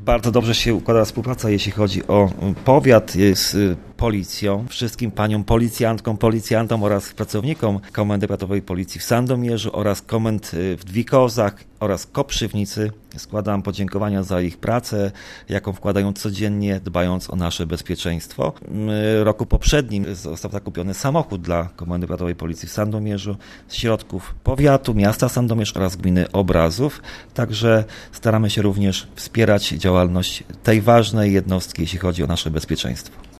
Bardzo dobrze się układa współpraca, jeśli chodzi o powiat z policją, wszystkim paniom policjantkom, policjantom oraz pracownikom Komendy Powiatowej Policji w Sandomierzu oraz komend w Dwikozach oraz Koprzywnicy. Składam podziękowania za ich pracę, jaką wkładają codziennie, dbając o nasze bezpieczeństwo. W roku poprzednim został zakupiony samochód dla Komendy Powiatowej Policji w Sandomierzu z środków powiatu, miasta Sandomierz oraz gminy Obrazów. Także staramy się również wspierać działalność tej ważnej jednostki, jeśli chodzi o nasze bezpieczeństwo.